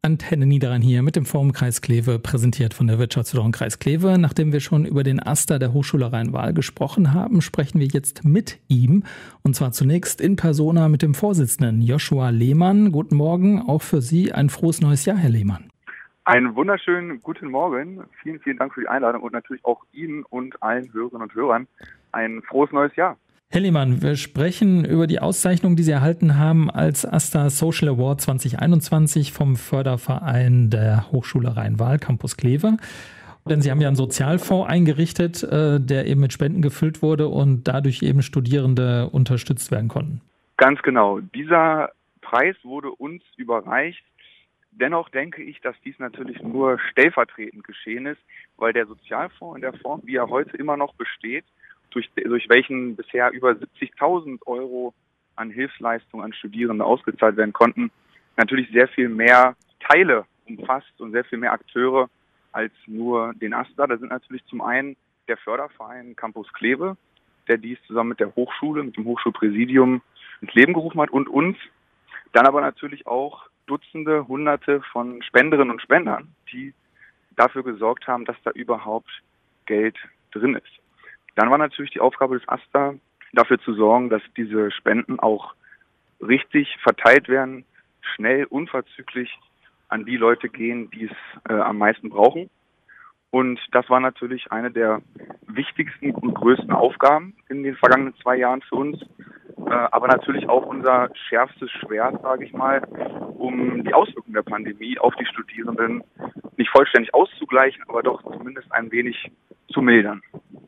Antenne Niederrhein hier mit dem Forum Kreis Kleve, präsentiert von der Wirtschaftsförderung Kreis Kleve. Nachdem wir schon über den AStA der Hochschule Rhein-Waal gesprochen haben, sprechen wir jetzt mit ihm. Und zwar zunächst in persona mit dem Vorsitzenden Joshua Lehmann. Guten Morgen, auch für Sie ein frohes neues Jahr, Herr Lehmann. Einen wunderschönen guten Morgen. Vielen, vielen Dank für die Einladung und natürlich auch Ihnen und allen Hörerinnen und Hörern ein frohes neues Jahr. Herr Lehmann, wir sprechen über die Auszeichnung, die Sie erhalten haben als AStA Social Award 2021 vom Förderverein der Hochschule Rhein-Waal, Campus Kleve. Denn Sie haben ja einen Sozialfonds eingerichtet, der eben mit Spenden gefüllt wurde und dadurch eben Studierende unterstützt werden konnten. Ganz genau. Dieser Preis wurde uns überreicht. Dennoch denke ich, dass dies natürlich nur stellvertretend geschehen ist, weil der Sozialfonds in der Form, wie er heute immer noch besteht, durch welchen bisher über 70.000 Euro an Hilfsleistungen an Studierende ausgezahlt werden konnten, natürlich sehr viel mehr Teile umfasst und sehr viel mehr Akteure als nur den AStA. Da sind natürlich zum einen der Förderverein Campus Kleve, der dies zusammen mit der Hochschule, mit dem Hochschulpräsidium ins Leben gerufen hat und uns. Dann aber natürlich auch Dutzende, Hunderte von Spenderinnen und Spendern, die dafür gesorgt haben, dass da überhaupt Geld drin ist. Dann war natürlich die Aufgabe des AStA, dafür zu sorgen, dass diese Spenden auch richtig verteilt werden, schnell, unverzüglich an die Leute gehen, die es am meisten brauchen. Und das war natürlich eine der wichtigsten und größten Aufgaben in den vergangenen 2 Jahren für uns. Aber natürlich auch unser schärfstes Schwert, sage ich mal, um die Auswirkungen der Pandemie auf die Studierenden nicht vollständig auszugleichen, aber doch zumindest ein wenig zu mildern.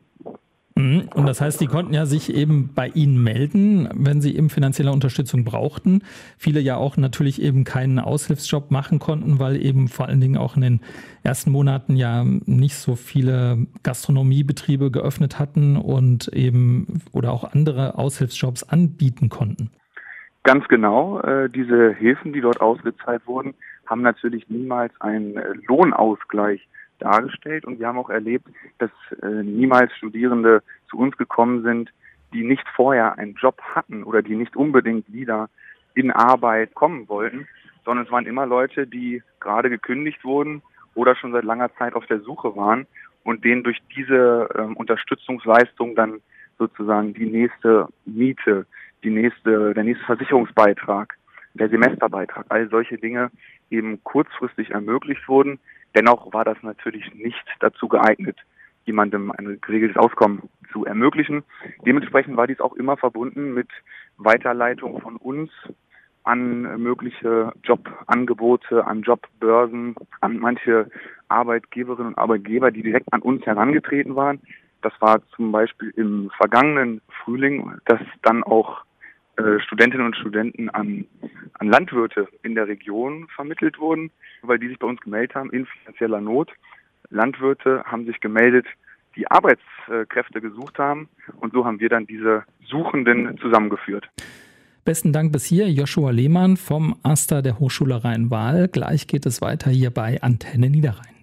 Und das heißt, die konnten ja sich eben bei Ihnen melden, wenn sie eben finanzielle Unterstützung brauchten. Viele ja auch natürlich eben keinen Aushilfsjob machen konnten, weil eben vor allen Dingen auch in den ersten Monaten ja nicht so viele Gastronomiebetriebe geöffnet hatten und eben oder auch andere Aushilfsjobs anbieten konnten. Ganz genau. Diese Hilfen, die dort ausgezahlt wurden, haben natürlich niemals einen Lohnausgleich dargestellt, und wir haben auch erlebt, dass niemals Studierende zu uns gekommen sind, die nicht vorher einen Job hatten oder die nicht unbedingt wieder in Arbeit kommen wollten, sondern es waren immer Leute, die gerade gekündigt wurden oder schon seit langer Zeit auf der Suche waren und denen durch diese Unterstützungsleistung dann sozusagen die nächste Miete, der nächste Versicherungsbeitrag, der Semesterbeitrag, all solche Dinge eben kurzfristig ermöglicht wurden. Dennoch war das natürlich nicht dazu geeignet, jemandem ein geregeltes Auskommen zu ermöglichen. Dementsprechend war dies auch immer verbunden mit Weiterleitung von uns an mögliche Jobangebote, an Jobbörsen, an manche Arbeitgeberinnen und Arbeitgeber, die direkt an uns herangetreten waren. Das war zum Beispiel im vergangenen Frühling, dass dann auch Studentinnen und Studenten an Landwirte in der Region vermittelt wurden, weil die sich bei uns gemeldet haben in finanzieller Not. Landwirte haben sich gemeldet, die Arbeitskräfte gesucht haben, und so haben wir dann diese Suchenden zusammengeführt. Besten Dank bis hier, Joshua Lehmann vom AStA der Hochschule Rhein-Waal. Gleich geht es weiter hier bei Antenne Niederrhein.